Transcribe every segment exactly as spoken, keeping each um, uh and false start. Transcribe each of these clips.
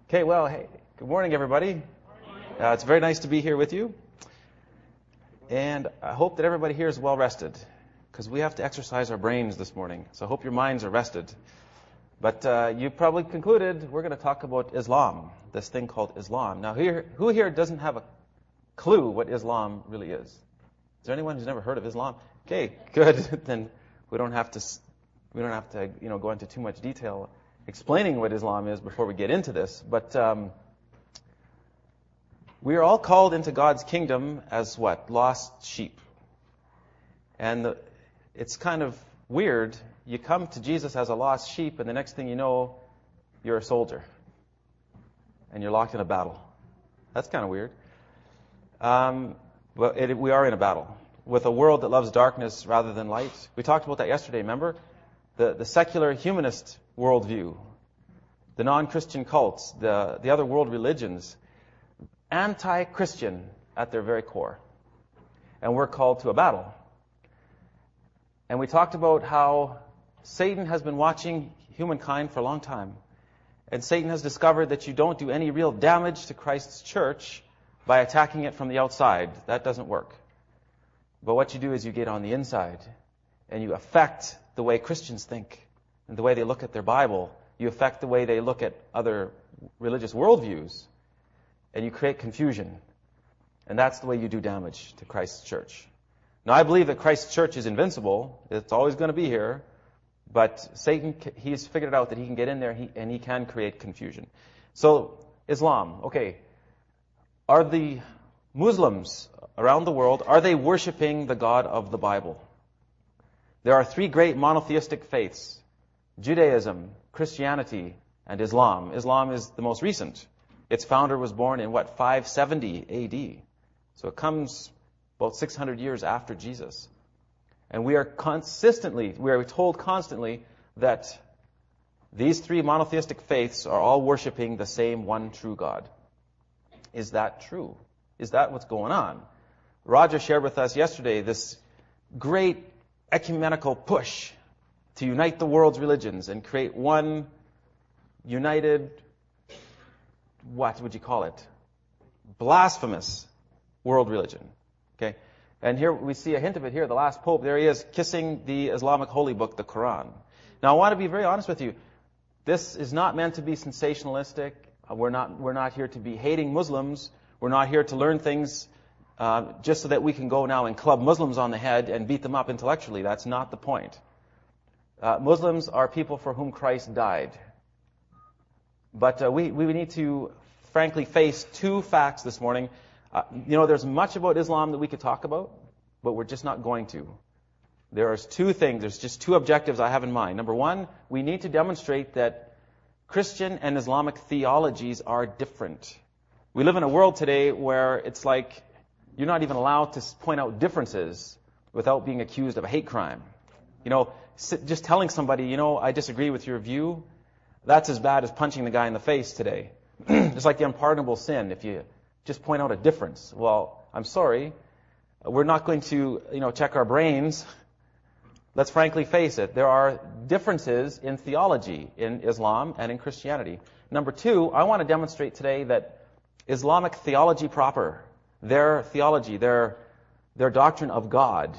Okay, well, hey, good morning, everybody. Uh, it's very nice to be here with you. And I hope that everybody here is well rested, because we have to exercise our brains this morning. So I hope your minds are rested. But uh, you probably concluded we're going to talk about Islam, this thing called Islam. Now, here, who here doesn't have a clue what Islam really is? Is there anyone who's never heard of Islam? Okay, good. Then we don't have to we don't have to you know go into too much detail explaining what Islam is before we get into this. But um, we are all called into God's kingdom as what? Lost sheep. And the, it's kind of weird. You come to Jesus as a lost sheep, and the next thing you know, you're a soldier. And you're locked in a battle. That's kind of weird. Um, well, it, we are in a battle with a world that loves darkness rather than light. We talked about that yesterday, remember? The, the secular humanist worldview, the non-Christian cults, the, the other world religions, anti-Christian at their very core. And we're called to a battle. And we talked about how Satan has been watching humankind for a long time. And Satan has discovered that you don't do any real damage to Christ's church by attacking it from the outside. That doesn't work. But what you do is you get on the inside and you affect the way Christians think and the way they look at their Bible. You affect the way they look at other religious worldviews. And you create confusion. And that's the way you do damage to Christ's church. Now, I believe that Christ's church is invincible. It's always going to be here. But Satan, he's figured out that he can get in there and he can create confusion. So, Islam. Okay. Are the Muslims around the world, are they worshiping the God of the Bible? There are three great monotheistic faiths. Judaism, Christianity, and Islam. Islam is the most recent. Its founder was born in, what, five seventy A D. So it comes about six hundred years after Jesus. And we are consistently, we are told constantly that these three monotheistic faiths are all worshiping the same one true God. Is that true? Is that what's going on? Roger shared with us yesterday this great ecumenical push to unite the world's religions and create one united, what would you call it? Blasphemous world religion. Okay? And here we see a hint of it here. The last pope, there he is, kissing the Islamic holy book, the Quran. Now, I want to be very honest with you. This is not meant to be sensationalistic. We're not, we're not here to be hating Muslims. We're not here to learn things uh, just so that we can go now and club Muslims on the head and beat them up intellectually. That's not the point. Uh, Muslims are people for whom Christ died. But uh, we, we need to, frankly, face two facts this morning. Uh, you know, there's much about Islam that we could talk about, but we're just not going to. There are two things, there's just two objectives I have in mind. Number one, we need to demonstrate that Christian and Islamic theologies are different. We live in a world today where it's like you're not even allowed to point out differences without being accused of a hate crime. You know, just telling somebody, you know, I disagree with your view, that's as bad as punching the guy in the face today. It's like the unpardonable sin if you just point out a difference. Well, I'm sorry, we're not going to, you know, check our brains. Let's frankly face it. There are differences in theology in Islam and in Christianity. Number two, I want to demonstrate today that Islamic theology proper, their theology, their, their doctrine of God,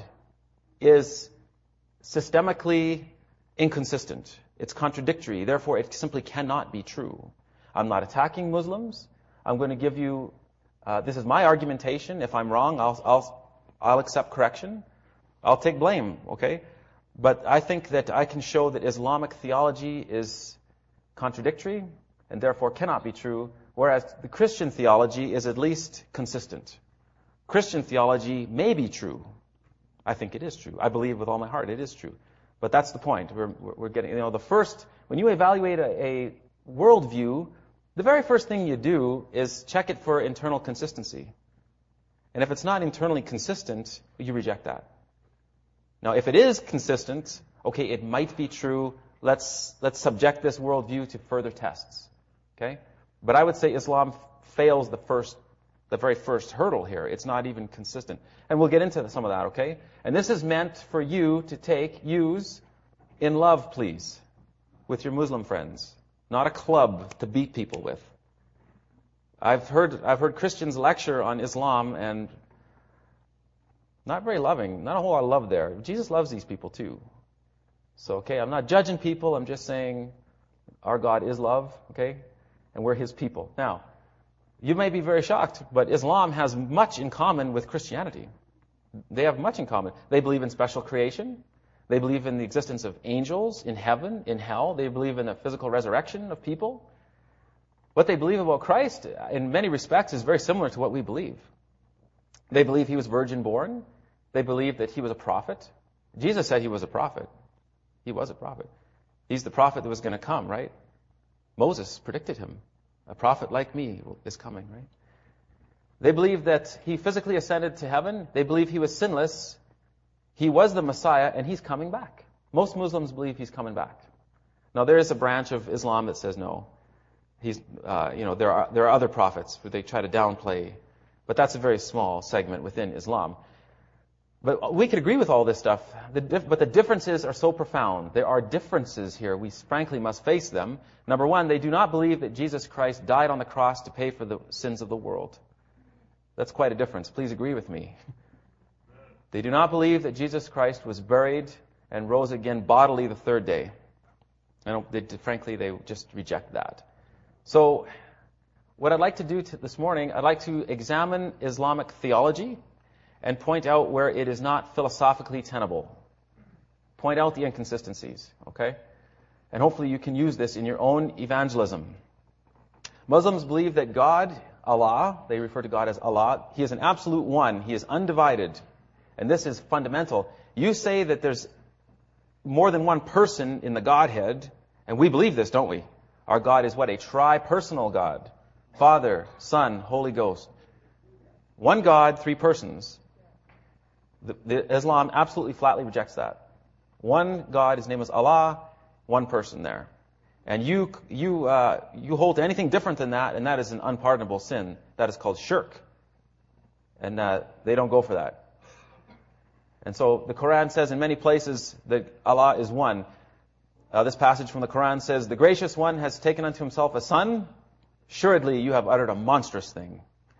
is systemically inconsistent. It's contradictory. Therefore, it simply cannot be true. I'm not attacking Muslims. I'm going to give you, uh, this is my argumentation. If I'm wrong, I'll, I'll, I'll accept correction. I'll take blame, okay? But I think that I can show that Islamic theology is contradictory and therefore cannot be true, whereas the Christian theology is at least consistent. Christian theology may be true. I think it is true. I believe with all my heart it is true. But that's the point. We're, we're getting, you know, the first, when you evaluate a, a worldview, the very first thing you do is check it for internal consistency. And if it's not internally consistent, you reject that. Now, if it is consistent, okay, it might be true. Let's let's subject this worldview to further tests. Okay? But I would say Islam fails the first, the very first hurdle here. It's not even consistent. And we'll get into some of that, okay? And this is meant for you to take, use in love, please, with your Muslim friends. Not a club to beat people with. I've heard I've heard Christians lecture on Islam and not very loving, not a whole lot of love there. Jesus loves these people too. So, okay, I'm not judging people, I'm just saying our God is love, okay? And we're His people. Now, you may be very shocked, but Islam has much in common with Christianity. They have much in common. They believe in special creation. They believe in the existence of angels in heaven, in hell. They believe in the physical resurrection of people. What they believe about Christ, in many respects, is very similar to what we believe. They believe He was virgin born. They believe that He was a prophet. Jesus said He was a prophet. He was a prophet. He's the prophet that was going to come, right? Moses predicted Him. A prophet like me is coming, right? They believe that He physically ascended to heaven. They believe He was sinless. He was the Messiah, and He's coming back. Most Muslims believe He's coming back. Now, there is a branch of Islam that says no. He's, uh, you know, there are there are other prophets who they try to downplay, but that's a very small segment within Islam. But we could agree with all this stuff, the dif- but the differences are so profound. There are differences here. We frankly must face them. Number one, they do not believe that Jesus Christ died on the cross to pay for the sins of the world. That's quite a difference. Please agree with me. They do not believe that Jesus Christ was buried and rose again bodily the third day. I don't, they, frankly, they just reject that. So, what I'd like to do to this morning, I'd like to examine Islamic theology and point out where it is not philosophically tenable. Point out the inconsistencies, okay? And hopefully you can use this in your own evangelism. Muslims believe that God, Allah, they refer to God as Allah, He is an absolute one. He is undivided. And this is fundamental. You say that there's more than one person in the Godhead, and we believe this, don't we? Our God is what? A tri-personal God. Father, Son, Holy Ghost. One God, three persons. The, the Islam absolutely flatly rejects that. One God, His name is Allah, one person there. And you you uh, you hold to anything different than that, and that is an unpardonable sin. That is called shirk. And uh, they don't go for that. And so the Quran says in many places that Allah is one. Uh, this passage from the Quran says, "The Gracious One has taken unto Himself a son. Assuredly, you have uttered a monstrous thing."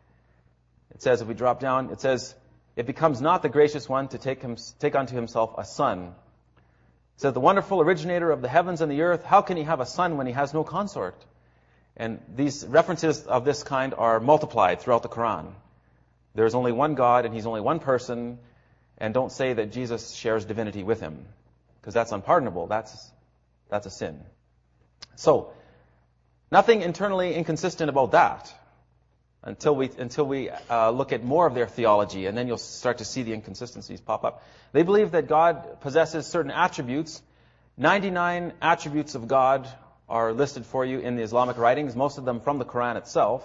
It says, if we drop down, it says, "It becomes not the Gracious One to take him, take unto Himself a son." It says, "The wonderful originator of the heavens and the earth, how can He have a son when He has no consort?" And these references of this kind are multiplied throughout the Quran. There's only one God, and He's only one person, and don't say that Jesus shares divinity with Him, because that's unpardonable. That's That's a sin. So, nothing internally inconsistent about that until we until we uh, look at more of their theology, and then you'll start to see the inconsistencies pop up. They believe that God possesses certain attributes. ninety-nine attributes of God are listed for you in the Islamic writings, most of them from the Quran itself.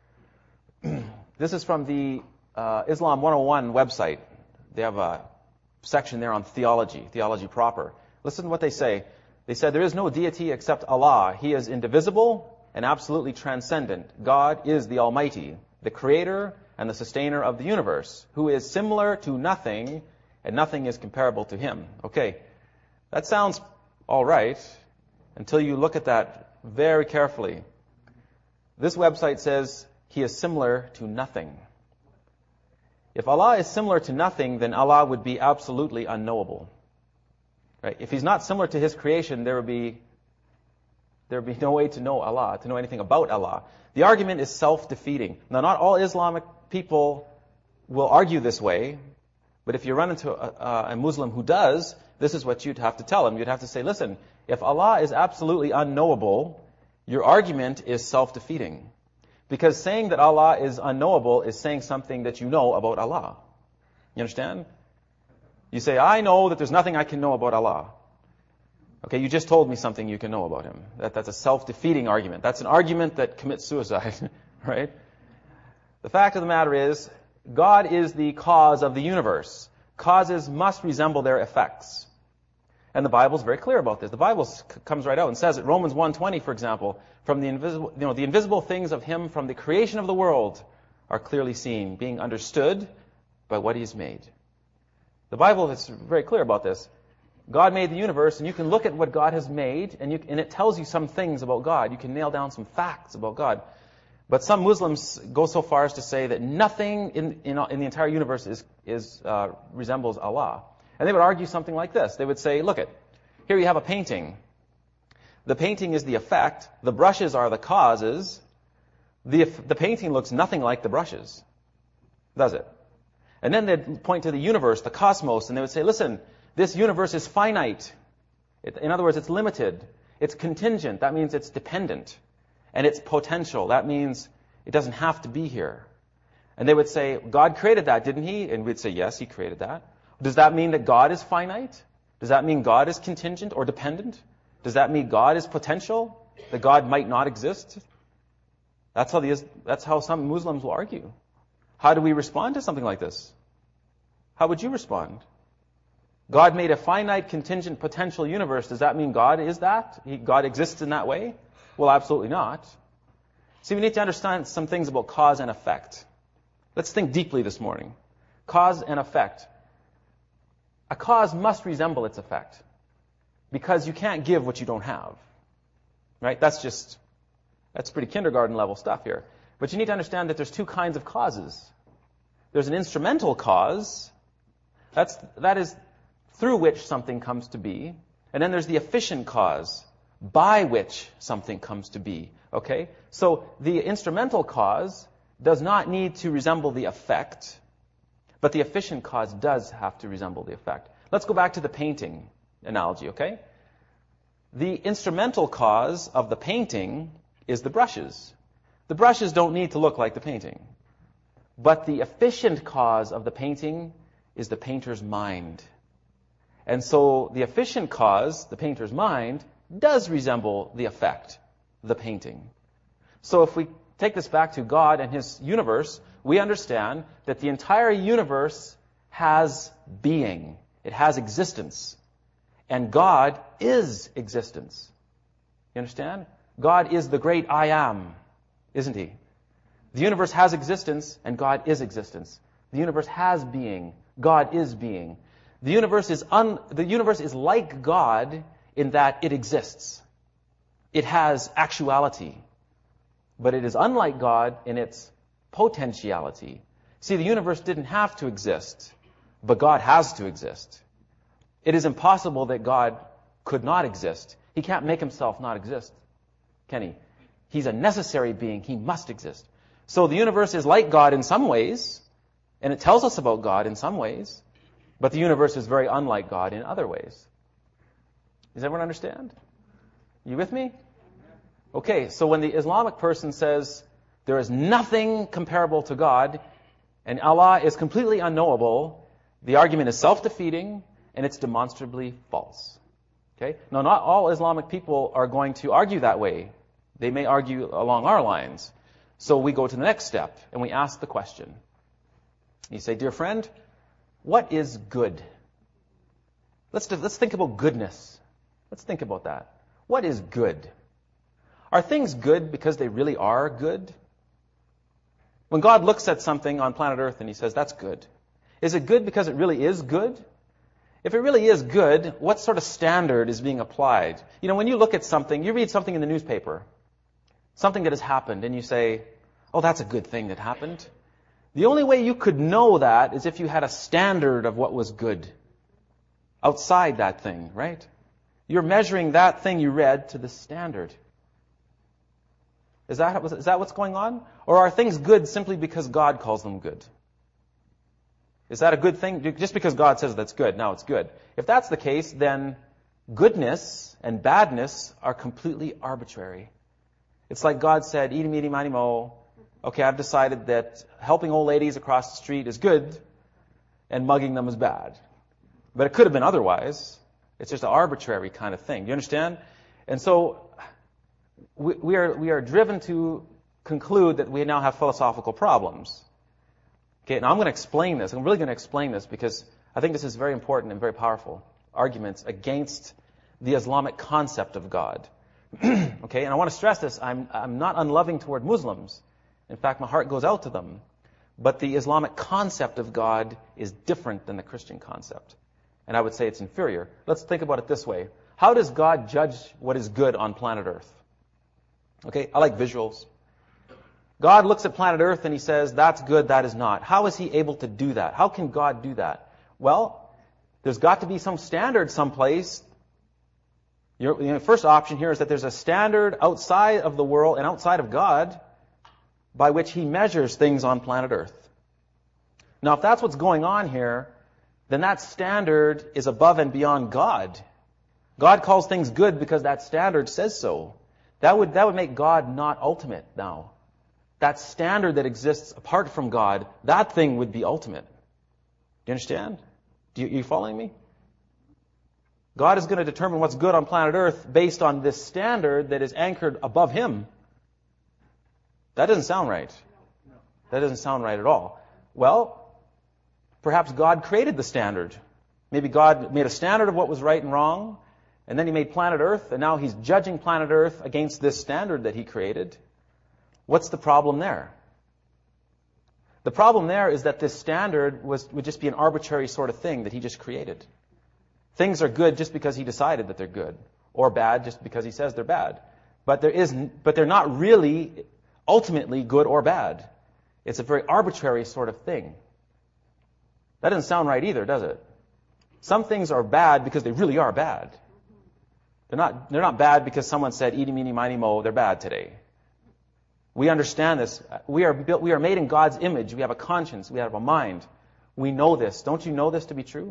This is from the uh, Islam one oh one website. They have a section there on theology, theology proper. Listen to what they say. They said, "There is no deity except Allah. He is indivisible and absolutely transcendent. God is the Almighty, the Creator and the Sustainer of the universe, who is similar to nothing, and nothing is comparable to Him." Okay, that sounds all right until you look at that very carefully. This website says He is similar to nothing. If Allah is similar to nothing, then Allah would be absolutely unknowable. Right? If He's not similar to His creation, there would be there would be no way to know Allah, to know anything about Allah. The argument is self-defeating. Now, not all Islamic people will argue this way, but if you run into a, a Muslim who does, this is what you'd have to tell him. You'd have to say, listen, if Allah is absolutely unknowable, your argument is self-defeating. Because saying that Allah is unknowable is saying something that you know about Allah. You understand? You say, I know that there's nothing I can know about Allah. Okay, you just told me something you can know about Him. That, that's a self-defeating argument. That's an argument that commits suicide, right? The fact of the matter is, God is the cause of the universe. Causes must resemble their effects. And the Bible's very clear about this. The Bible c- comes right out and says it. Romans one twenty, for example, from the invisible, you know, the invisible things of Him from the creation of the world are clearly seen, being understood by what He has made. The Bible is very clear about this. God made the universe, and you can look at what God has made, and, you, and it tells you some things about God. You can nail down some facts about God. But some Muslims go so far as to say that nothing in, in, in the entire universe is, is, uh, resembles Allah. And they would argue something like this. They would say, look it, here you have a painting. The painting is the effect. The brushes are the causes. The, the painting looks nothing like the brushes, does it? And then they'd point to the universe, the cosmos, and they would say, listen, this universe is finite. It, in other words, it's limited. It's contingent. That means it's dependent. And it's potential. That means it doesn't have to be here. And they would say, God created that, didn't he? And we'd say, yes, he created that. Does that mean that God is finite? Does that mean God is contingent or dependent? Does that mean God is potential? That God might not exist? That's how the, that's how some Muslims will argue. How do we respond to something like this? How would you respond? God made a finite, contingent, potential universe. Does that mean God is that? He, God exists in that way? Well, absolutely not. See, we need to understand some things about cause and effect. Let's think deeply this morning. Cause and effect. A cause must resemble its effect, because you can't give what you don't have. Right? That's just, that's pretty kindergarten level stuff here. But you need to understand that there's two kinds of causes. There's an instrumental cause. That's, that is through which something comes to be. And then there's the efficient cause, by which something comes to be. Okay? So the instrumental cause does not need to resemble the effect, but the efficient cause does have to resemble the effect. Let's go back to the painting analogy, okay? The instrumental cause of the painting is the brushes. The brushes don't need to look like the painting. But the efficient cause of the painting is the painter's mind. And so the efficient cause, the painter's mind, does resemble the effect, the painting. So if we take this back to God and His universe, we understand that the entire universe has being. It has existence. And God is existence. You understand? God is the great I am, isn't He? The universe has existence, and God is existence. The universe has being. God is being. The universe is un, the universe is like God in that it exists. It has actuality. But it is unlike God in its potentiality. See, the universe didn't have to exist, but God has to exist. It is impossible that God could not exist. He can't make Himself not exist, can He? He's a necessary being. He must exist. So the universe is like God in some ways, and it tells us about God in some ways, but the universe is very unlike God in other ways. Does everyone understand? You with me? Okay, so when the Islamic person says there is nothing comparable to God and Allah is completely unknowable, the argument is self-defeating and it's demonstrably false. Okay? Now, not all Islamic people are going to argue that way. They may argue along our lines. So we go to the next step and we ask the question. You say, dear friend, what is good? Let's, let's think about goodness. Let's think about that. What is good? Are things good because they really are good? When God looks at something on planet Earth and He says, that's good, is it good because it really is good? If it really is good, what sort of standard is being applied? You know, when you look at something, you read something in the newspaper, something that has happened, and you say, oh, that's a good thing that happened. The only way you could know that is if you had a standard of what was good outside that thing, right? You're measuring that thing you read to the standard. Is that, is that what's going on? Or are things good simply because God calls them good? Is that a good thing? Just because God says that's good, now it's good. If that's the case, then goodness and badness are completely arbitrary. It's like God said, eeny, meeny, miny, mo. Okay, I've decided that helping old ladies across the street is good and mugging them is bad. But it could have been otherwise. It's just an arbitrary kind of thing. You understand? And so we, we are we are driven to conclude that we now have philosophical problems. Okay, now I'm going to explain this. I'm really going to explain this because I think this is very important and very powerful arguments against the Islamic concept of God. Okay, and I want to stress this. I'm I'm not unloving toward Muslims. In fact, my heart goes out to them. But the Islamic concept of God is different than the Christian concept. And I would say it's inferior. Let's think about it this way. How does God judge what is good on planet Earth? Okay, I like visuals. God looks at planet Earth and he says, that's good, that is not. How is he able to do that? How can God do that? Well, there's got to be some standard someplace. Your, you know, first option here is that there's a standard outside of the world and outside of God by which he measures things on planet Earth. Now, if that's what's going on here, then that standard is above and beyond God. God calls things good because that standard says so. That would, that would make God not ultimate now. That standard that exists apart from God, that thing would be ultimate. Do you understand? Do you, are you following me? God is going to determine what's good on planet Earth based on this standard that is anchored above him. That doesn't sound right. That doesn't sound right at all. Well, perhaps God created the standard. Maybe God made a standard of what was right and wrong, and then he made planet Earth, and now he's judging planet Earth against this standard that he created. What's the problem there? The problem there is that this standard was, would just be an arbitrary sort of thing that he just created. Things are good just because he decided that they're good, or bad just because he says they're bad. But there is, but they're not really ultimately good or bad. It's a very arbitrary sort of thing. That doesn't sound right either, does it? Some things are bad because they really are bad. They're not, they're not bad because someone said, eeny, meeny, miny, mo, they're bad today. We understand this. We are built, we are made in God's image. We have a conscience. We have a mind. We know this. Don't you know this to be true?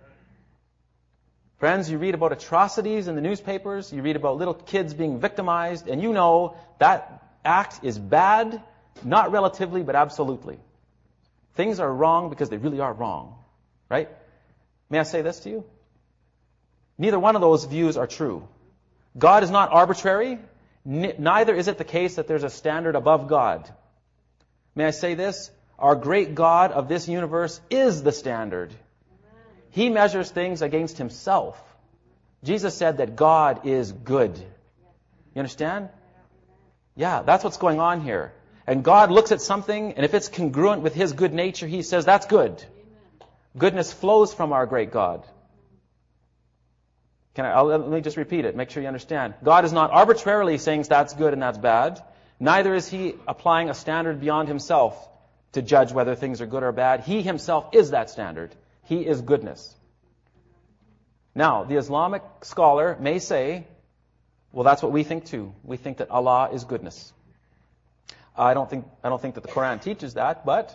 Friends, you read about atrocities in the newspapers. You read about little kids being victimized, and you know that act is bad, not relatively, but absolutely. Things are wrong because they really are wrong. Right? May I say this to you? Neither one of those views are true. God is not arbitrary. Neither is it the case that there's a standard above God. May I say this? Our great God of this universe is the standard. He measures things against himself. Jesus said that God is good. You understand? Yeah, that's what's going on here. And God looks at something, and if it's congruent with his good nature, he says, that's good. Goodness flows from our great God. Can I, I'll, let me just repeat it. Make sure you understand. God is not arbitrarily saying that's good and that's bad. Neither is he applying a standard beyond himself to judge whether things are good or bad. He himself is that standard. He is goodness. Now, the Islamic scholar may say, well, that's what we think too. We think that Allah is goodness. I don't think, I don't think that the Quran teaches that, but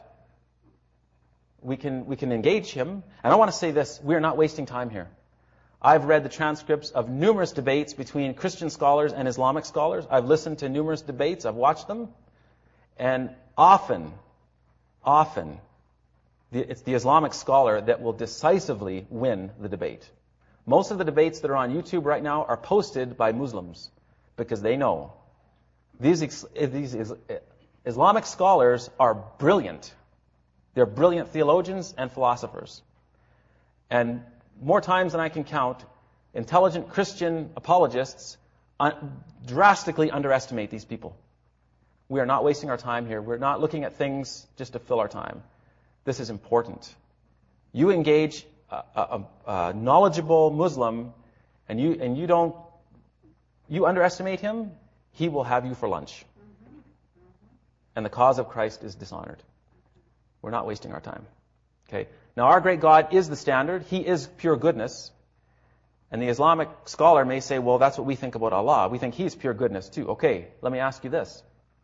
we can, we can engage him. And I want to say this, we are not wasting time here. I've read the transcripts of numerous debates between Christian scholars and Islamic scholars. I've listened to numerous debates. I've watched them. And often, often, the, it's the Islamic scholar that will decisively win the debate. Most of the debates that are on YouTube right now are posted by Muslims because they know. These, these Islamic scholars are brilliant. They're brilliant theologians and philosophers. And more times than I can count, intelligent Christian apologists un- drastically underestimate these people. We are not wasting our time here. We're not looking at things just to fill our time. This is important. You engage a, a, a knowledgeable Muslim, and you and you don't you underestimate him, he will have you for lunch. And the cause of Christ is dishonored. We're not wasting our time. Okay. Now, our great God is the standard. He is pure goodness. And the Islamic scholar may say, well, that's what we think about Allah. We think He's pure goodness too. Okay, let me ask you this.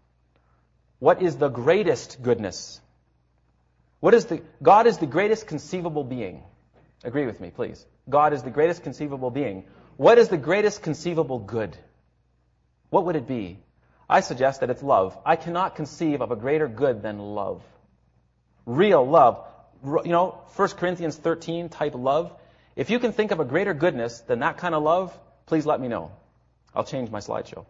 What is the greatest goodness? What is the, God is the greatest conceivable being. Agree with me, please. God is the greatest conceivable being. What is the greatest conceivable good? What would it be? I suggest that it's love. I cannot conceive of a greater good than love. Real love. You know, First Corinthians thirteen type love. If you can think of a greater goodness than that kind of love, please let me know. I'll change my slideshow.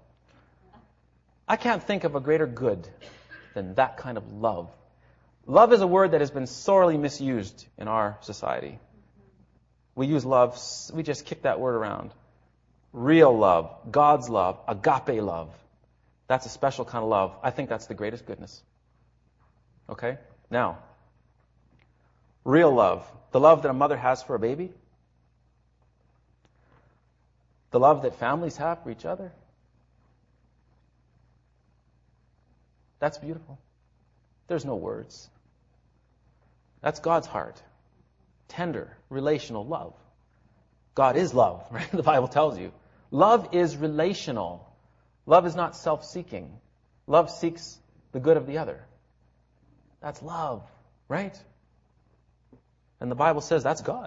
I can't think of a greater good than that kind of love. Love is a word that has been sorely misused in our society. We use love, we just kick that word around. Real love, God's love, agape love. That's a special kind of love. I think that's the greatest goodness. Okay? Now, real love, the love that a mother has for a baby, the love that families have for each other, That's beautiful. There's no words. That's God's heart. Tender, relational love. God is love, right? The Bible tells you. Love is relational. Love is not self-seeking. Love seeks the good of the other. That's love, right? And the Bible says that's God.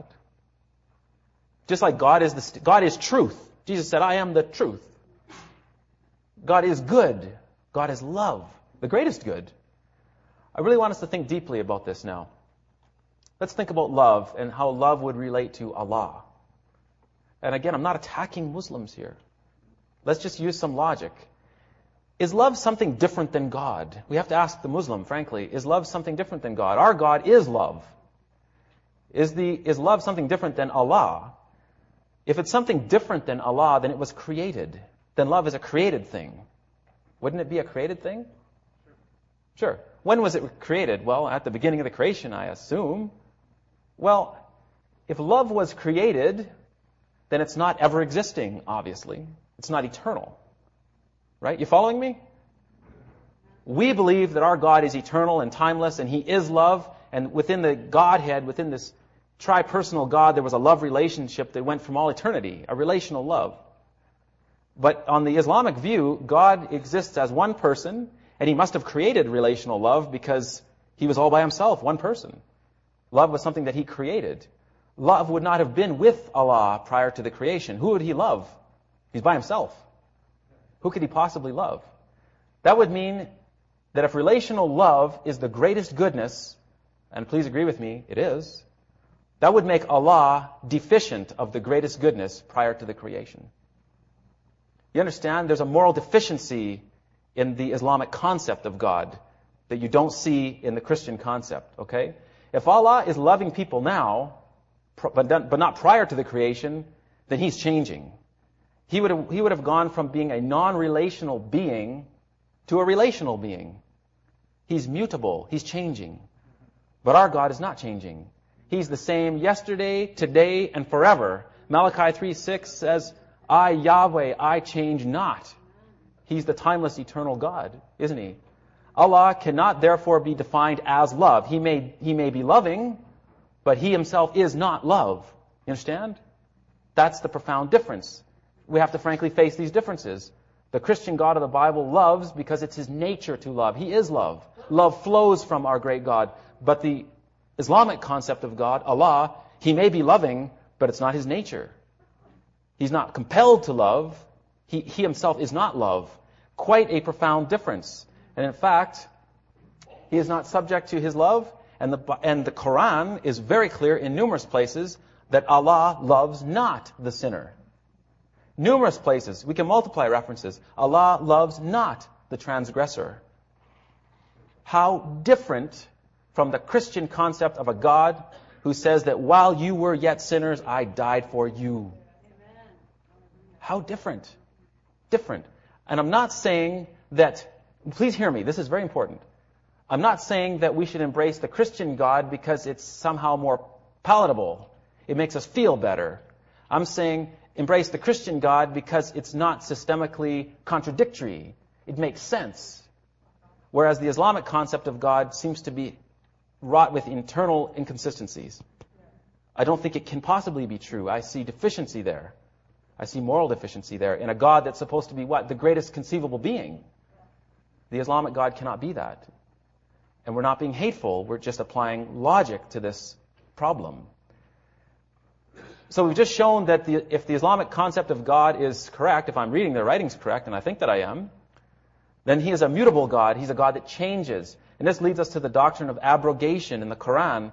Just like God is the God is truth. Jesus said, I am the truth. God is good. God is love, the greatest good. I really want us to think deeply about this now. Let's think about love and how love would relate to Allah. And again, I'm not attacking Muslims here. Let's just use some logic. Is love something different than God? We have to ask the Muslim, frankly, is love something different than God? Our God is love. Is the is love something different than Allah? If it's something different than Allah, then it was created. Then love is a created thing. Wouldn't it be a created thing? Sure. When was it created? Well, at the beginning of the creation, I assume. Well, if love was created, then it's not ever existing, obviously. It's not eternal. Right? You following me? We believe that our God is eternal and timeless, and He is love, and within the Godhead, within this tri-personal God, there was a love relationship that went from all eternity, a relational love. But on the Islamic view, God exists as one person, and He must have created relational love because He was all by Himself, one person. Love was something that He created. Love would not have been with Allah prior to the creation. Who would He love? He's by Himself. Who could He possibly love? That would mean that if relational love is the greatest goodness, and please agree with me, it is, that would make Allah deficient of the greatest goodness prior to the creation. You understand? There's a moral deficiency in the Islamic concept of God that you don't see in the Christian concept, okay? If Allah is loving people now, but but not prior to the creation, then He's changing. He would have, he would have gone from being a non-relational being to a relational being. He's mutable. He's changing. But our God is not changing. He's the same yesterday, today, and forever. Malachi three six says, I, Yahweh, I change not. He's the timeless, eternal God, isn't He? Allah cannot therefore be defined as love. He may, he may be loving, but He Himself is not love. You understand? That's the profound difference. We have to frankly face these differences. The Christian God of the Bible loves because it's His nature to love. He is love. Love flows from our great God. But the Islamic concept of God, Allah, He may be loving, but it's not His nature. He's not compelled to love. He, he Himself is not love. Quite a profound difference. And in fact, He is not subject to His love. And the, and the Quran is very clear in numerous places that Allah loves not the sinner. Numerous places. We can multiply references. Allah loves not the transgressor. How different from the Christian concept of a God who says that while you were yet sinners, I died for you. How different. Different. And I'm not saying that, please hear me, this is very important. I'm not saying that we should embrace the Christian God because it's somehow more palatable. It makes us feel better. I'm saying embrace the Christian God because it's not systemically contradictory. It makes sense. Whereas the Islamic concept of God seems to be wrought with internal inconsistencies. I don't think it can possibly be true. I see deficiency there. I see moral deficiency there in a God that's supposed to be what? The greatest conceivable being. The Islamic God cannot be that. And we're not being hateful. We're just applying logic to this problem. So we've just shown that the, if the Islamic concept of God is correct, if I'm reading their writings correct, and I think that I am, then He is a mutable God. He's a God that changes. And this leads us to the doctrine of abrogation in the Quran.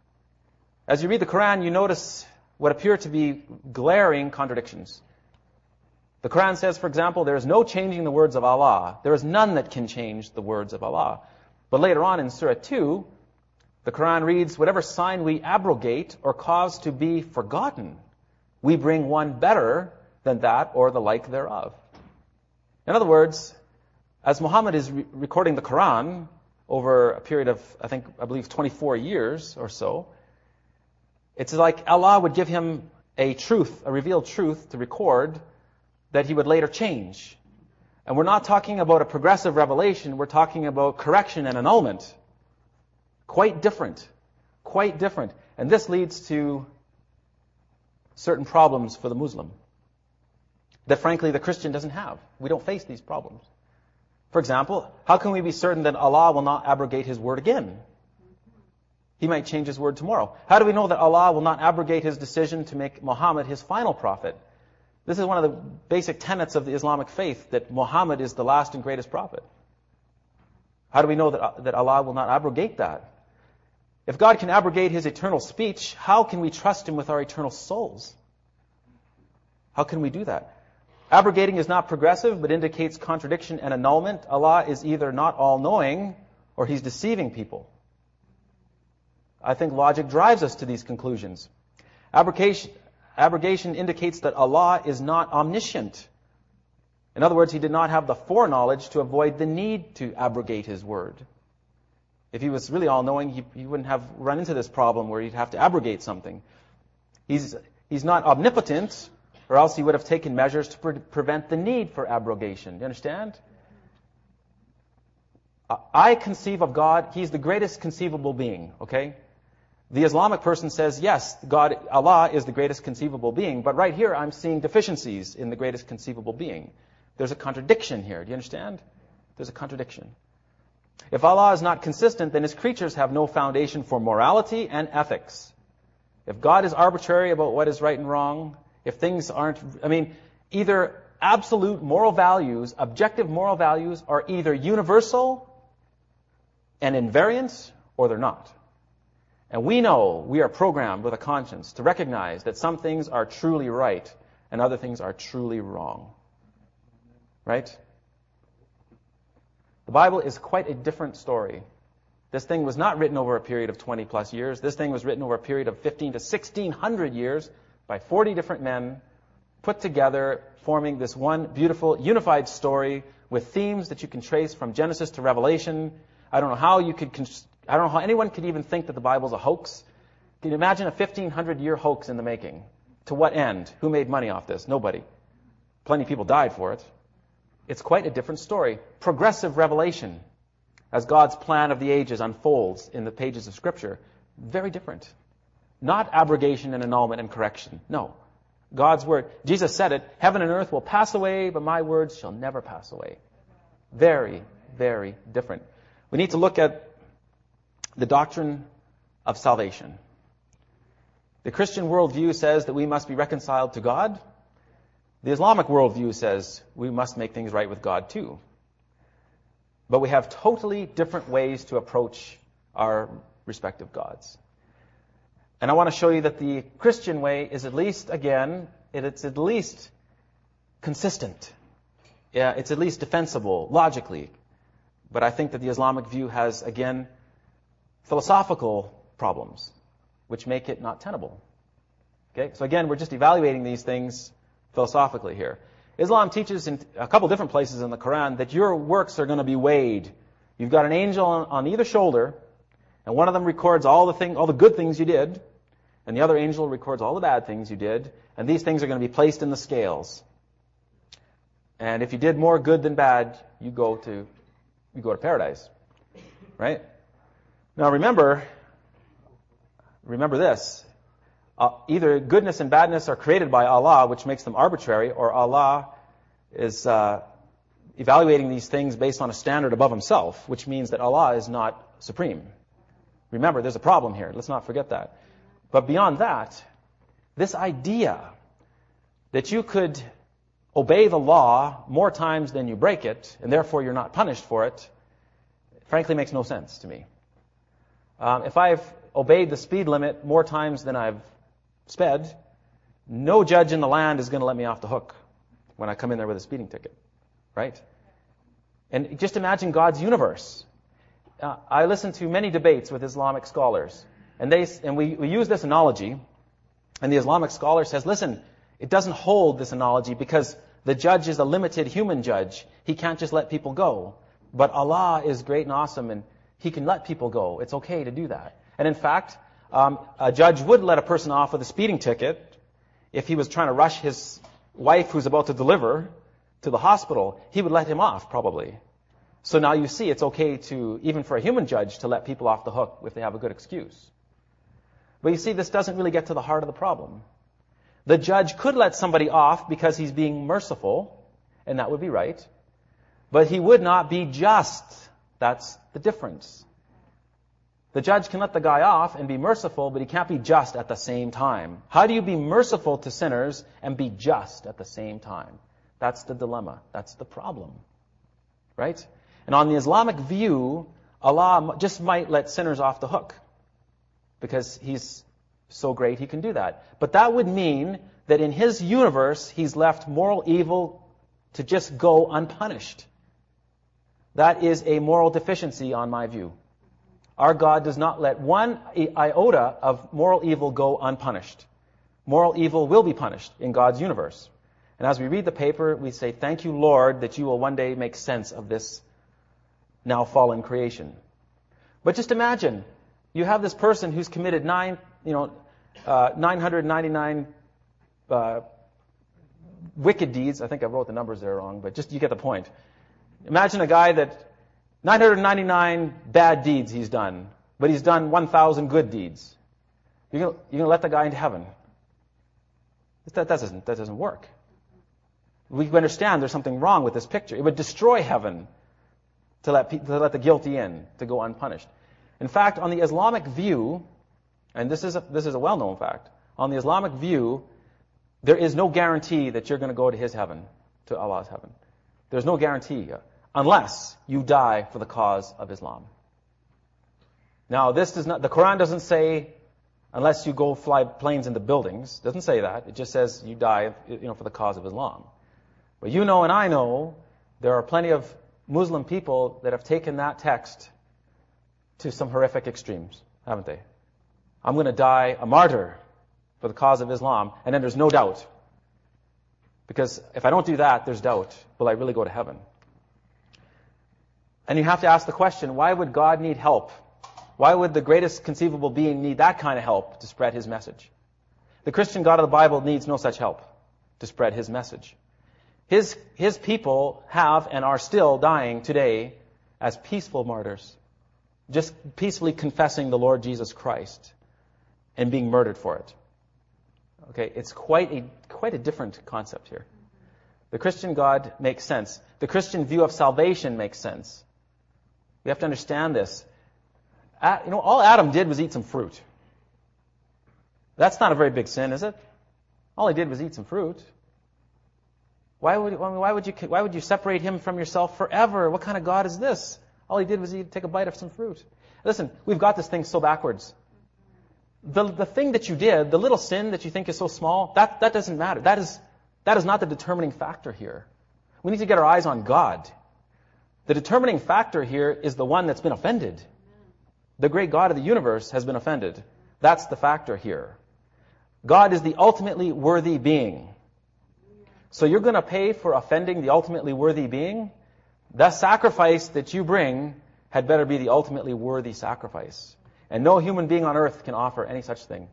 As you read the Quran, you notice what appear to be glaring contradictions. The Quran says, for example, there is no changing the words of Allah. There is none that can change the words of Allah. But later on in Surah two, the Quran reads, whatever sign we abrogate or cause to be forgotten, we bring one better than that or the like thereof. In other words, as Muhammad is re- recording the Quran over a period of, I think, I believe twenty-four years or so, it's like Allah would give him a truth, a revealed truth to record that He would later change. And we're not talking about a progressive revelation. We're talking about correction and annulment. Quite different. Quite different. And this leads to certain problems for the Muslim that, frankly, the Christian doesn't have. We don't face these problems. For example, how can we be certain that Allah will not abrogate His word again? He might change His word tomorrow. How do we know that Allah will not abrogate His decision to make Muhammad His final prophet? This is one of the basic tenets of the Islamic faith, that Muhammad is the last and greatest prophet. How do we know that, that Allah will not abrogate that? If God can abrogate His eternal speech, how can we trust Him with our eternal souls? How can we do that? Abrogating is not progressive, but indicates contradiction and annulment. Allah is either not all-knowing, or He's deceiving people. I think logic drives us to these conclusions. Abrogation, abrogation indicates that Allah is not omniscient. In other words, He did not have the foreknowledge to avoid the need to abrogate His word. If He was really all-knowing, he, he wouldn't have run into this problem where He'd have to abrogate something. He's, he's not omnipotent, or else He would have taken measures to pre- prevent the need for abrogation. Do you understand? I conceive of God, He's the greatest conceivable being, okay? The Islamic person says, yes, God, Allah is the greatest conceivable being, but right here I'm seeing deficiencies in the greatest conceivable being. There's a contradiction here. Do you understand? There's a contradiction. If Allah is not consistent, then His creatures have no foundation for morality and ethics. If God is arbitrary about what is right and wrong, if things aren't, I mean, either absolute moral values, objective moral values, are either universal and invariant, or they're not. And we know we are programmed with a conscience to recognize that some things are truly right and other things are truly wrong. Right? The Bible is quite a different story. This thing was not written over a period of twenty plus years. This thing was written over a period of fifteen to sixteen hundred years by forty different men put together, forming this one beautiful, unified story with themes that you can trace from Genesis to Revelation. I don't know how you could, I don't know how anyone could even think that the Bible's a hoax. Can you imagine a fifteen hundred year hoax in the making? To what end? Who made money off this? Nobody. Plenty of people died for it. It's quite a different story. Progressive revelation, as God's plan of the ages unfolds in the pages of Scripture. Very different. Not abrogation and annulment and correction. No. God's word. Jesus said it, heaven and earth will pass away, but my words shall never pass away. Very, very different. We need to look at the doctrine of salvation. The Christian worldview says that we must be reconciled to God. The Islamic worldview says we must make things right with God too. But we have totally different ways to approach our respective gods. And I want to show you that the Christian way is at least, again, it's at least consistent. Yeah, it's at least defensible, logically. But I think that the Islamic view has, again, philosophical problems, which make it not tenable. Okay, so again, we're just evaluating these things philosophically here. Islam teaches in a couple different places in the Quran that your works are going to be weighed. You've got an angel on, on either shoulder, and one of them records all the thing, all the good things you did, and the other angel records all the bad things you did, and these things are going to be placed in the scales. And if you did more good than bad, you go to you go to paradise. Right? Now remember, remember this. Uh, either goodness and badness are created by Allah, which makes them arbitrary, or Allah is uh, evaluating these things based on a standard above Himself, which means that Allah is not supreme. Remember, there's a problem here. Let's not forget that. But beyond that, this idea that you could obey the law more times than you break it, and therefore you're not punished for it, frankly makes no sense to me. Um, if I've obeyed the speed limit more times than I've sped, no judge in the land is going to let me off the hook when I come in there with a speeding ticket. Right? And just imagine God's universe. Uh, I listen to many debates with Islamic scholars, and they and we, we use this analogy, and the Islamic scholar says, listen, it doesn't hold, this analogy, because the judge is a limited human judge. He can't just let people go. But Allah is great and awesome, and He can let people go. It's okay to do that. And in fact, um, a judge would let a person off with a speeding ticket if he was trying to rush his wife who's about to deliver to the hospital, he would let him off, probably. So now you see it's okay to, even for a human judge, to let people off the hook if they have a good excuse. But you see, this doesn't really get to the heart of the problem. The judge could let somebody off because he's being merciful, and that would be right. But he would not be just. That's the difference. The judge can let the guy off and be merciful, but he can't be just at the same time. How do you be merciful to sinners and be just at the same time? That's the dilemma. That's the problem. Right? And on the Islamic view, Allah just might let sinners off the hook because He's so great He can do that. But that would mean that in His universe, He's left moral evil to just go unpunished. That is a moral deficiency on my view. Our God does not let one iota of moral evil go unpunished. Moral evil will be punished in God's universe. And as we read the paper, we say, thank you, Lord, that you will one day make sense of this now fallen creation. But just imagine, you have this person who's committed nine, you know, uh, nine hundred ninety-nine uh, wicked deeds. I think I wrote the numbers there wrong, but just you get the point. Imagine a guy that nine hundred ninety-nine bad deeds he's done, but he's done one thousand good deeds. You're going you're gonna let the guy into heaven. That, that, doesn't, that doesn't work. We understand there's something wrong with this picture. It would destroy heaven to let, to let the guilty in, to go unpunished. In fact, on the Islamic view, and this is a, this is a well-known fact, on the Islamic view, there is no guarantee that you're going to go to His heaven, to Allah's heaven. There's no guarantee, unless you die for the cause of Islam. Now, this does not, the Quran doesn't say, unless you go fly planes into buildings. It doesn't say that. It just says you die, you know, for the cause of Islam. But you know and I know there are plenty of Muslim people that have taken that text to some horrific extremes, haven't they? I'm going to die a martyr for the cause of Islam, and then there's no doubt. Because if I don't do that, there's doubt. Will I really go to heaven? And you have to ask the question, why would God need help? Why would the greatest conceivable being need that kind of help to spread His message? The Christian God of the Bible needs no such help to spread His message. His, his people have and are still dying today as peaceful martyrs, just peacefully confessing the Lord Jesus Christ and being murdered for it. Okay, it's quite a, quite a different concept here. The Christian God makes sense. The Christian view of salvation makes sense. We have to understand this. You know, all Adam did was eat some fruit. That's not a very big sin, is it? All he did was eat some fruit. Why would, why would you, why would you separate him from yourself forever? What kind of God is this? All he did was eat, take a bite of some fruit. Listen, we've got this thing so backwards. The, the thing that you did, the little sin that you think is so small, that, that doesn't matter. That is, that is not the determining factor here. We need to get our eyes on God. The determining factor here is the one that's been offended. The great God of the universe has been offended. That's the factor here. God is the ultimately worthy being. So you're going to pay for offending the ultimately worthy being? The sacrifice that you bring had better be the ultimately worthy sacrifice. And no human being on earth can offer any such thing.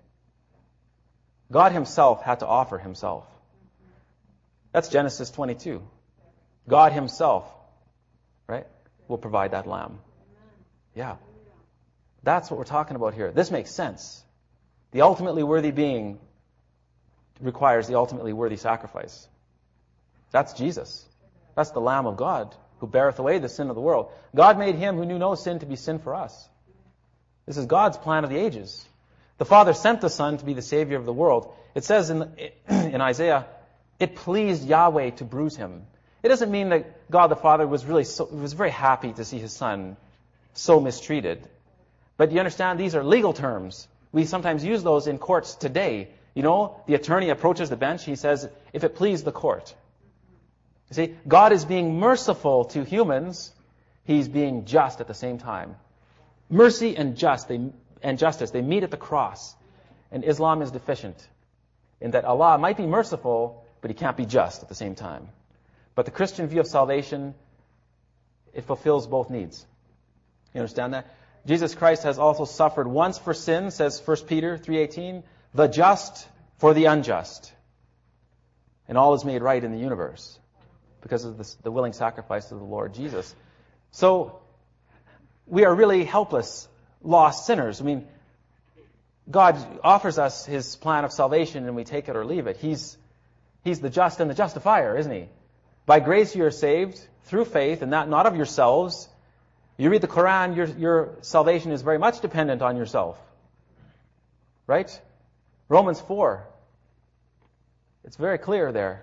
God Himself had to offer Himself. That's Genesis twenty-two. God Himself, right, will provide that lamb. Yeah. That's what we're talking about here. This makes sense. The ultimately worthy being requires the ultimately worthy sacrifice. That's Jesus. That's the Lamb of God who beareth away the sin of the world. God made Him who knew no sin to be sin for us. This is God's plan of the ages. The Father sent the Son to be the Savior of the world. It says in, in Isaiah, it pleased Yahweh to bruise Him. It doesn't mean that God the Father was really so, was very happy to see His Son so mistreated. But you understand, these are legal terms. We sometimes use those in courts today. You know, the attorney approaches the bench, he says, if it please the court. You see, God is being merciful to humans. He's being just at the same time. Mercy and just, they, and justice, they meet at the cross. And Islam is deficient in that Allah might be merciful, but He can't be just at the same time. But the Christian view of salvation, it fulfills both needs. You understand that? Jesus Christ has also suffered once for sin, says First Peter three eighteen, the just for the unjust. And all is made right in the universe. because of this, the willing sacrifice of the Lord Jesus. So we are really helpless, lost sinners. I mean, God offers us his plan of salvation and we take it or leave it. He's, he's the just and the justifier, isn't he? By grace you are saved through faith, and that not of yourselves. You read the Quran, your, your salvation is very much dependent on yourself. Right? Romans four. It's very clear there.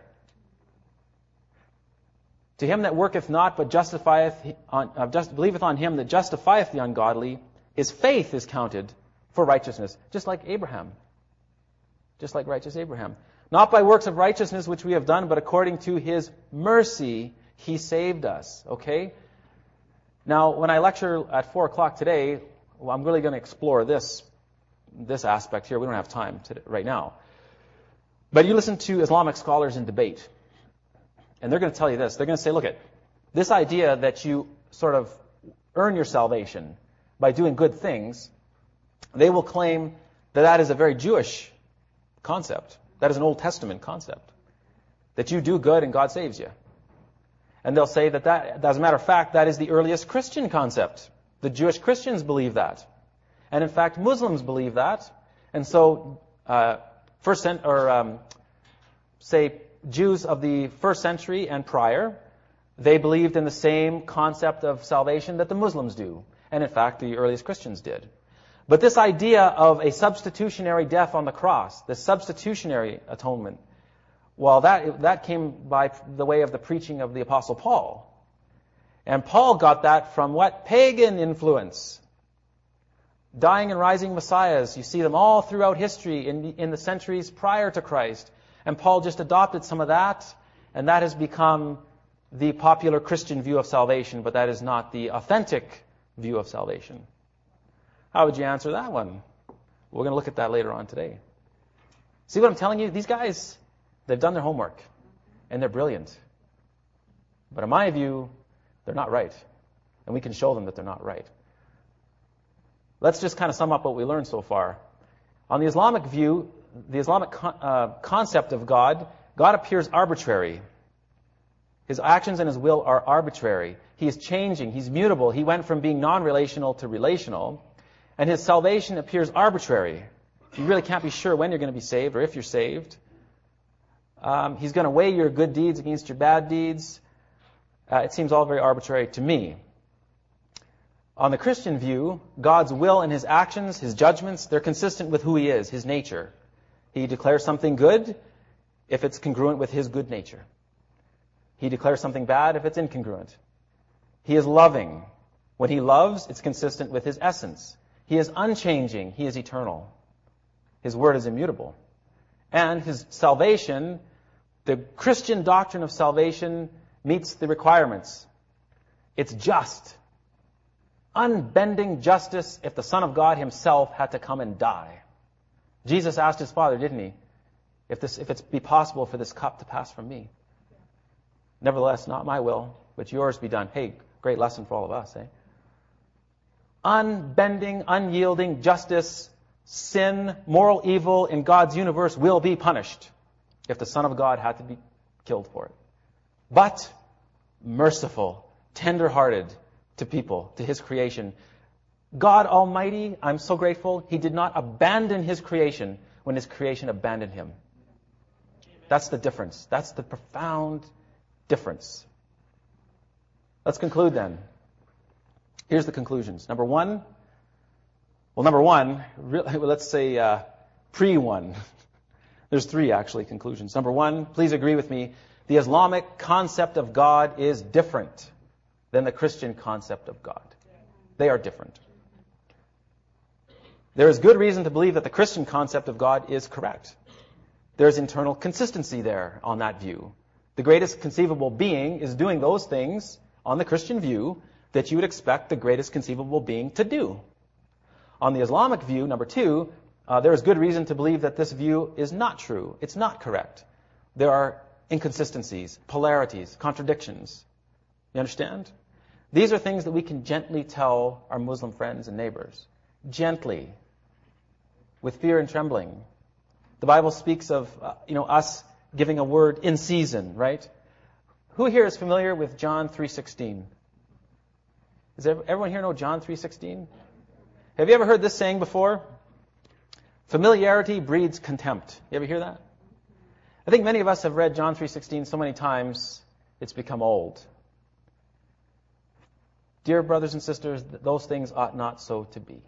To him that worketh not, but justifieth on, uh, just, believeth on him that justifieth the ungodly, his faith is counted for righteousness, just like Abraham. Just like righteous Abraham. Not by works of righteousness which we have done, but according to his mercy he saved us. Okay? Now, when I lecture at four o'clock today, well, I'm really going to explore this, this aspect here. We don't have time today, right now. But you listen to Islamic scholars in debate, and they're going to tell you this. They're going to say, look at this idea that you sort of earn your salvation by doing good things. They will claim that that is a very Jewish concept. That is an Old Testament concept. That you do good and God saves you. And they'll say that, that, as a matter of fact, that is the earliest Christian concept. The Jewish Christians believe that. And in fact, Muslims believe that. And so, uh, first cent- or um, say Jews of the first century and prior, they believed in the same concept of salvation that the Muslims do. And in fact, the earliest Christians did. But this idea of a substitutionary death on the cross, the substitutionary atonement, well, that that came by the way of the preaching of the Apostle Paul. And Paul got that from what? Pagan influence. Dying and rising messiahs. You see them all throughout history in, in the centuries prior to Christ. And Paul just adopted some of that, and that has become the popular Christian view of salvation, but that is not the authentic view of salvation. How would you answer that one? We're going to look at that later on today. See what I'm telling you? These guys, they've done their homework, and they're brilliant. But in my view, they're not right. And we can show them that they're not right. Let's just kind of sum up what we learned so far. On the Islamic view, the Islamic con- uh, concept of God, God appears arbitrary. His actions and his will are arbitrary. He is changing. He's mutable. He went from being non-relational to relational. And his salvation appears arbitrary. You really can't be sure when you're going to be saved or if you're saved. Um, he's going to weigh your good deeds against your bad deeds. Uh, it seems all very arbitrary to me. On the Christian view, God's will and his actions, his judgments, they're consistent with who he is, his nature. He declares something good if it's congruent with his good nature. He declares something bad if it's incongruent. He is loving. When he loves, it's consistent with his essence. He is unchanging. He is eternal. His word is immutable. And his salvation, the Christian doctrine of salvation, meets the requirements. It's just. Unbending justice if the Son of God himself had to come and die. Jesus asked his Father, didn't he? If this, if it's be possible for this cup to pass from me. Nevertheless, not my will, but yours be done. Hey, great lesson for all of us, eh? Unbending, unyielding justice, sin, moral evil in God's universe will be punished if the Son of God had to be killed for it. But merciful, tender-hearted to people, to his creation. God Almighty, I'm so grateful, he did not abandon his creation when his creation abandoned him. That's the difference. That's the profound difference. Let's conclude then. Here's the conclusions. Number one, well, number one, let's say uh, pre-one. There's three, actually, conclusions. Number one, please agree with me, the Islamic concept of God is different than the Christian concept of God. They are different. There is good reason to believe that the Christian concept of God is correct. There's internal consistency there on that view. The greatest conceivable being is doing those things on the Christian view that you would expect the greatest conceivable being to do. On the Islamic view, number two, uh, there is good reason to believe that this view is not true. It's not correct. There are inconsistencies, polarities, contradictions. You understand? These are things that we can gently tell our Muslim friends and neighbors. Gently. With fear and trembling. The Bible speaks of, uh, you know, us giving a word in season, right? Who here is familiar with John three sixteen? Does everyone here know John three sixteen? Have you ever heard this saying before? Familiarity breeds contempt. You ever hear that? I think many of us have read John three sixteen so many times, it's become old. Dear brothers and sisters, those things ought not so to be.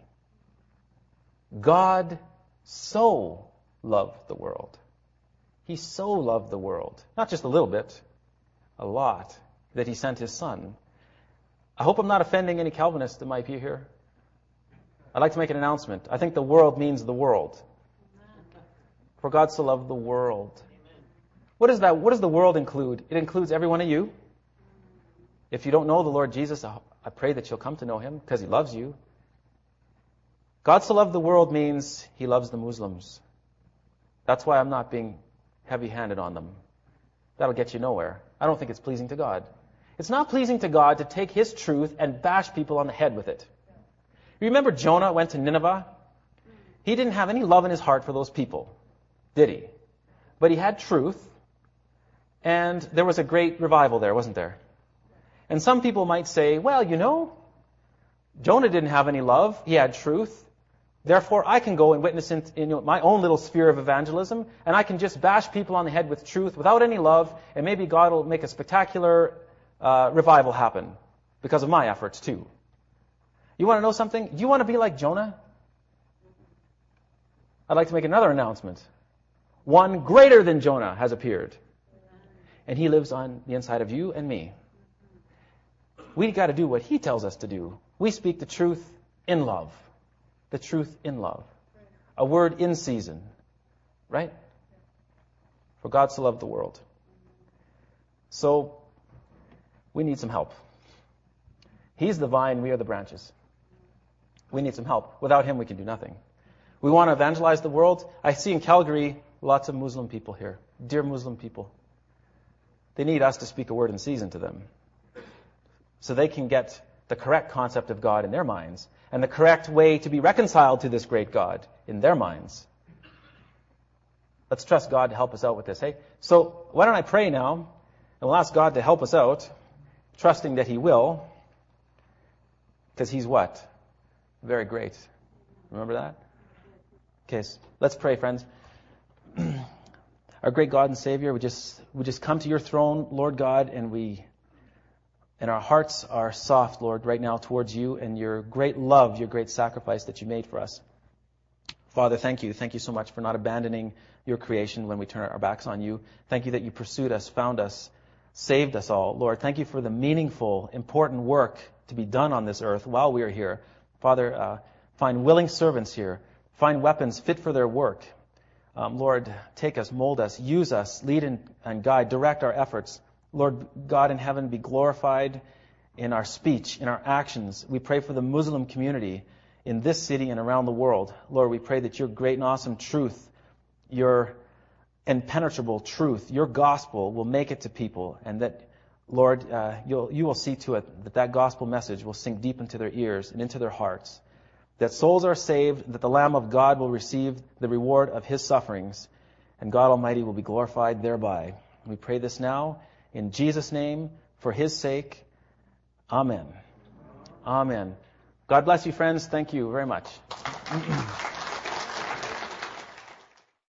God so loved the world. He so loved the world. Not just a little bit, a lot, that he sent his son. I hope I'm not offending any Calvinists that might be here. I'd like to make an announcement. I think the world means the world. For God so loved the world. What is that? What does the world include? It includes every one of you. If you don't know the Lord Jesus, I pray that you'll come to know him because he loves you. God so loved the world means he loves the Muslims. That's why I'm not being heavy-handed on them. That'll get you nowhere. I don't think it's pleasing to God. It's not pleasing to God to take his truth and bash people on the head with it. You remember Jonah went to Nineveh? He didn't have any love in his heart for those people, did he? But he had truth, and there was a great revival there, wasn't there? And some people might say, well, you know, Jonah didn't have any love. He had truth. Therefore, I can go and witness in, in my own little sphere of evangelism, and I can just bash people on the head with truth without any love, and maybe God will make a spectacular uh, revival happen because of my efforts too. You want to know something? Do you want to be like Jonah? I'd like to make another announcement. One greater than Jonah has appeared, and he lives on the inside of you and me. We got to do what he tells us to do. We speak the truth in love. The truth in love. A word in season. Right? For God so loved the world. So, we need some help. He's the vine, we are the branches. We need some help. Without him, we can do nothing. We want to evangelize the world. I see in Calgary lots of Muslim people here. Dear Muslim people. They need us to speak a word in season to them. So they can get the correct concept of God in their minds and the correct way to be reconciled to this great God in their minds. Let's trust God to help us out with this, hey? So why don't I pray now, and we'll ask God to help us out, trusting that he will, because he's what? Very great. Remember that? Okay, so let's pray, friends. Our great God and Savior, we just we just come to your throne, Lord God, and we and our hearts are soft, Lord, right now towards you and your great love, your great sacrifice that you made for us. Father, thank you. Thank you so much for not abandoning your creation when we turn our backs on you. Thank you that you pursued us, found us, saved us all. Lord, thank you for the meaningful, important work to be done on this earth while we are here. Father, uh, find willing servants here. Find weapons fit for their work. Um, Lord, take us, mold us, use us, lead and, and guide, direct our efforts. Lord God in heaven, be glorified in our speech, in our actions. We pray for the Muslim community in this city and around the world. Lord, we pray that your great and awesome truth, your impenetrable truth, your gospel will make it to people, and that, Lord, uh, you'll, you will see to it that that gospel message will sink deep into their ears and into their hearts, that souls are saved, that the Lamb of God will receive the reward of his sufferings, and God Almighty will be glorified thereby. We pray this now in Jesus' name, for his sake. Amen. Amen. God bless you, friends. Thank you very much.